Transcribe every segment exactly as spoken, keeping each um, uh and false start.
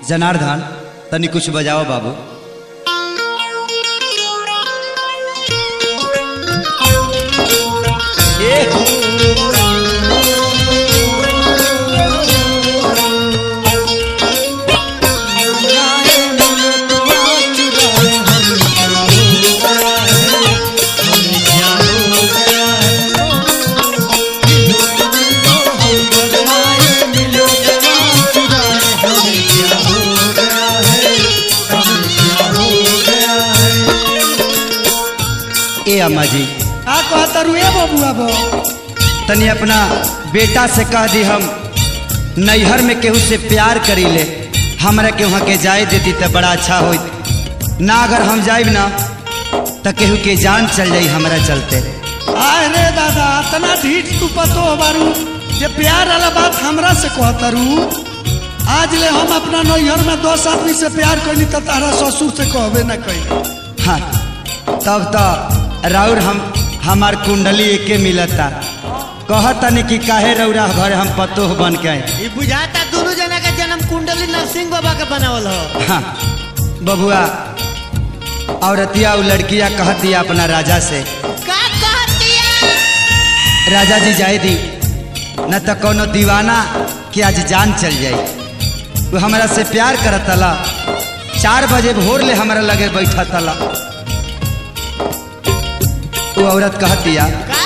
जनार्दन तनी कुछ बजाओ बाबू। ए अम्मा जी का कहता रू ए बबुआ बो तनी अपना बेटा से कह दी हम नैहर में केहू से प्यार करी ले, हमरा के वहाँ के जाए देती तो बड़ा अच्छा होत ना। अगर हम जाइब ना तो केहू के जान चल जाई हमरा चलते। आए रे दादा तना ढीठ तू पतो बारू जे प्यार वाला बात हमरा से कहता रू। आज ले हम अपना नैहर में दस आदमी से प्यार करनी तो तारा ससुर से कहबे न कही। हाँ तब तो राउर हम हमार कुंडली एके मिलता। कहता नहीं कि काहे रौरा घर हम पतो बन के ये बुझाता दोनों जना का जन्म कुंडली नरसिंह बाबा का बनावल हो। हाँ बबुआ औरतिया और लड़किया कहती अपना राजा से का कहतिया? राजा जी जाए दी न तो कोनो दीवाना कि आज जान चल जाए। वो हमरा से प्यार करतला, चार बजे भोर ले हमरा लगे बैठा तला। वो औरत कहतिया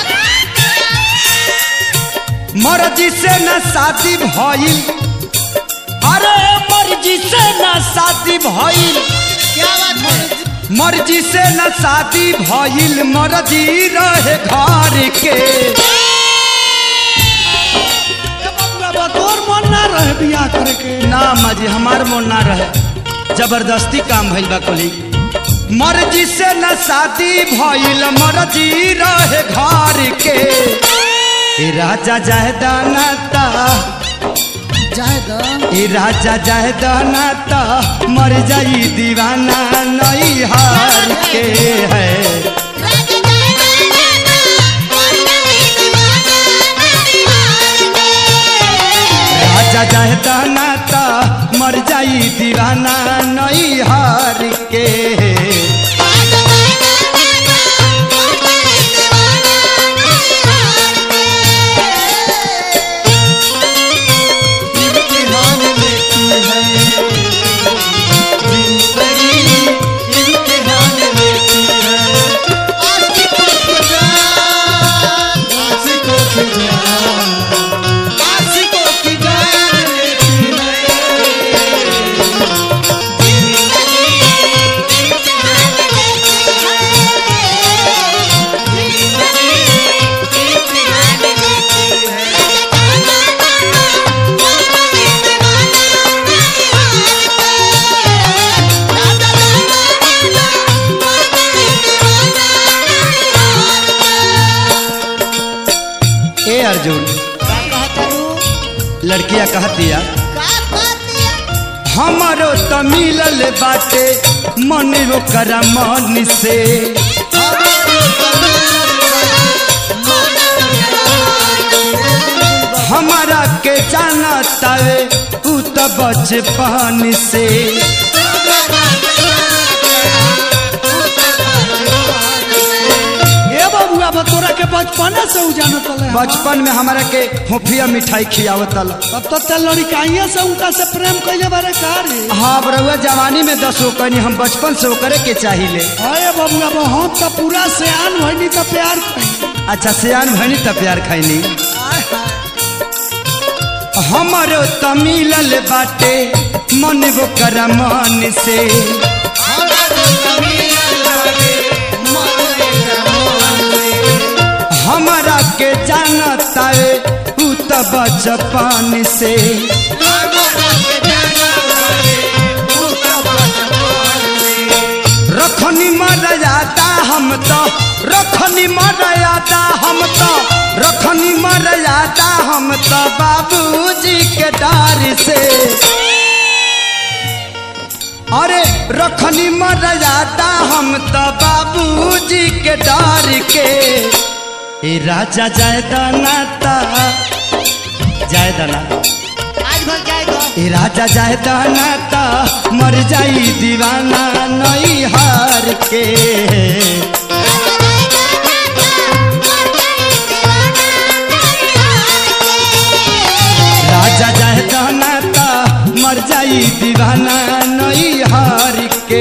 मर्जी से न शादी भइल, अरे मर्जी से न शादी भइल, क्या बात है? मर्जी से न शादी भइल, मर्जी रहे घर के। तोर मन ना रहे बियाह करे के? ना माजी हमार मन ना रहे, जबरदस्ती काम भइल बा कोली। मर्जी से न शादी भइल, मर्जी रहे घर के। ए राजा जाए दानाता जाएगा ए राजा जाए दानाता मर जाई दीवाना नहीं हार के है। राजा जाए दानाता मर जाई दीवाना नहीं हार के। अर्जुन लड़किया कहतिया हमारो त मिलल बाटे मन ओकरा मन से। हमारा के जाना तावे उ त बचपन से। तोरा के बचपन से जानत रहे? बचपन में हमारा के होफिया मिठाई खियावत। तब तो ते लड़काइया से उनका से प्रेम कइले बारे कार? हाँ बरुआ जवानी में दस हो कनी, हम बचपन से करे के चाहिए। अरे बबुआ बो हम तो पूरा सियान भइनी तो प्यार कइनी। अच्छा सियान भइनी तो प्यार खइनी। हमारो त मिलल बाटे मन ओकरा मन से। हमारा के जानता है उ त बचपन से। रखनी मर्यादा हम तो रखनी मर्यादा हम तो रखनी मर्यादा हम तो बाबूजी के डर से। अरे रखनी मर्यादा हम तो बाबूजी के डर के। ए राजा जाए दाना ता जाए दाना आज भर जाएगा ए राजा जाए दाना ता मर जाई दीवाना नई हार के। राजा जाए दाना ता मर जाई दीवाना नई हार के।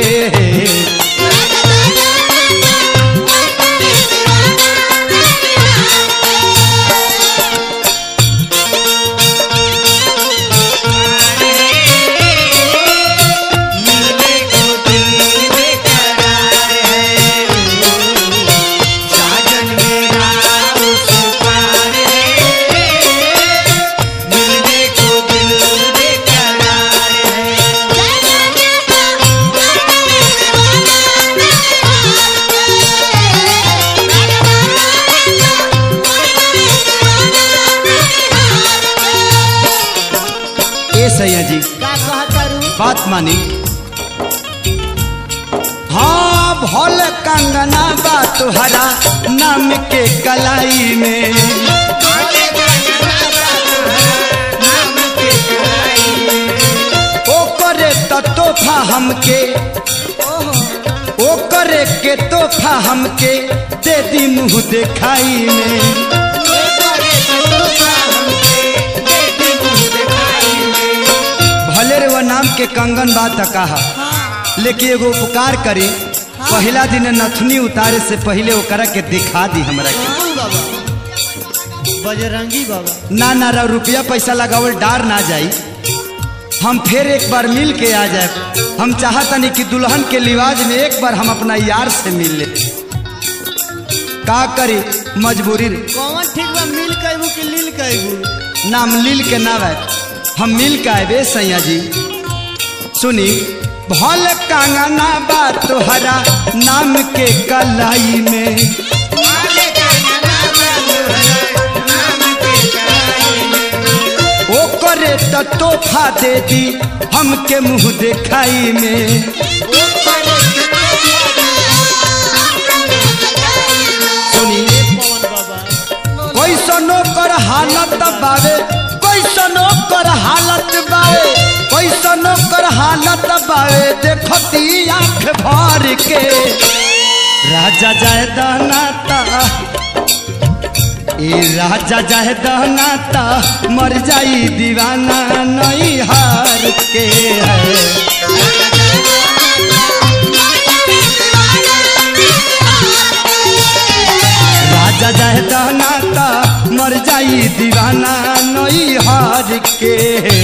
सैया जी का कहतारू बात मानी। हाँ भोल कंगना बा तुहरा नाम के कलाई में। ओ करे तो तोहफा हमके ओ करे के तोहफा हमके दे दी मुँह दिखाई में। भले वो नाम के कंगन बात कहा लेकिन एगो उपकार करी पहला दिन नथुनी उतारे से पहले ओकरा के दिखा दी हमरा के। बजरंगी बाबा ना ना रा रुपया पैसा लगावल डार ना जाई। हम फिर एक बार मिल के आ जाए। हम चाहतनी कि दुल्हन के लिवाज में एक बार हम अपना यार से मिल ले। का करी मजबूरी कौन ठीक बा मिल कहबू कि लील कहबू। नाम लील के ना भाई हम मिल के आए सैया जी। सुनी भल कांगना बा तोहरा नाम के कलाई में। ओ करे तो तोहफा दे दी हमके मुँह दिखाई में। सुनी कैसनो कर हालत बावे कैसनो कर हालत बावे कैसनो कर हालत बावे देखती आँख भर के। राजा जाए दाना ता ए राजा जाए दाना ता मर जाई दीवाना नई हार के। राजा जाए दाना ता मर जाई दीवाना नई हार के।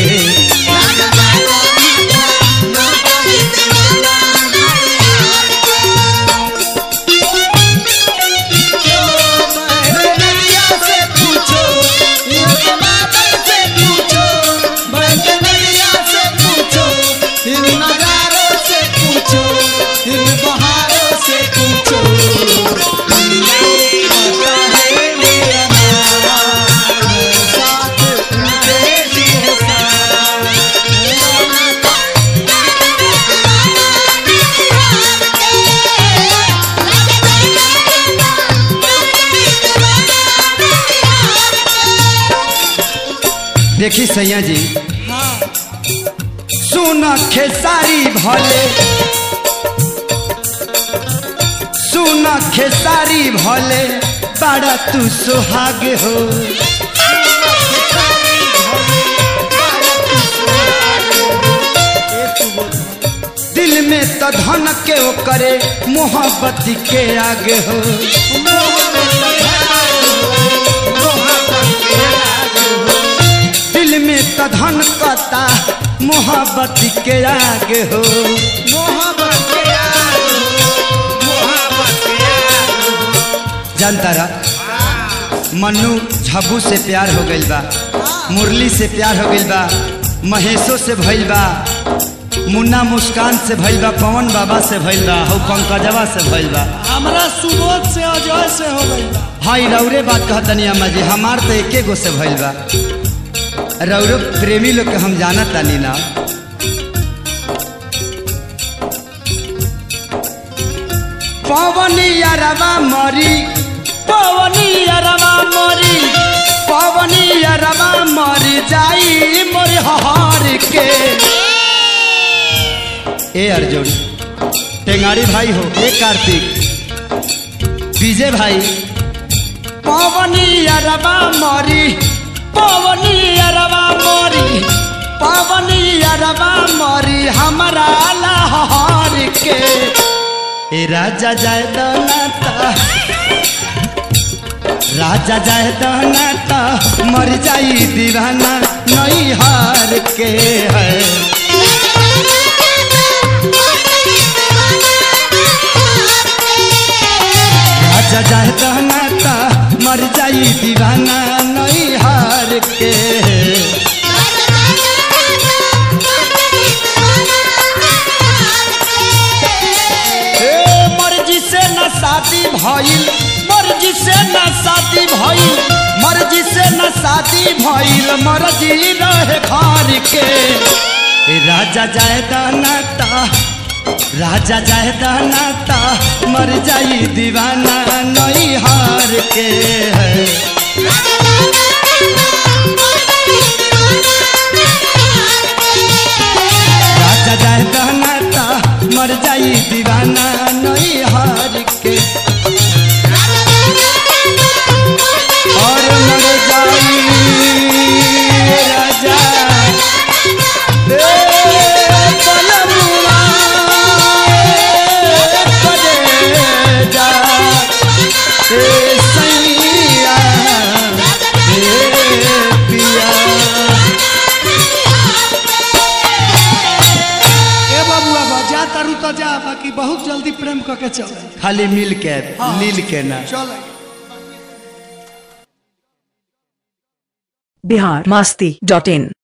देखी सैया जी सुन खेसारी भले सुन खेसारी भले बड़ा तू सुहाग हो। दिल में तो धन के ओ करे मोहब्बत के आगे हो। दिल में तो धन कता मोहब्बत के आगे हो। जानता रहा मन्नू झब्बू से प्यार हो गइल बा, मुरली से प्यार हो गइल बा, महेशो से भइल बा, मुन्ना मुस्कान से भइल बा, पवन बाबा से भइल बा, हौ पंकजवा से भइल बा, हमरा सुबोध से अजय से हो गइल बा। हाँ रौरे बात कहतनी अम्मा जी हमार तो एके गो से भइल बा। रौरो प्रेमी लोग के हम जानत तानी ना। पवनी अरवा मरी पवनी अरवा मरी पवनी अरवा मरी जाई मोर हार के। ए अर्जुन टेंगाड़ी भाई हो, ए कार्तिक विजय भाई, पवनी अरबा मोरी पवनी अरबा मोरी पवनी अरबा मोरी हमारा लाहौर के। ए राजा जाए दनाता राजा जाए दनाता मर जाई दीवाना नहीं हार के है। राजा जाए दनाता मर जाई दीवाना नहीं हार के। मर्जी से न शादी भइल मर्जी से न शादी भइल मर्जी से न शादी भइल मर्जी रहे घर के। राजा जाए दनाता राजा जाए दनाता मर जाई दीवाना नहीं हार के है। राजा जाए दनाता मर जाई दीवाना नहीं हार के। और मर जाई राजा तो जा, बाकी बहुत जल्दी प्रेम करके चल, खाली मिल के लील के ना चल। बिहार मस्ती डॉट इन।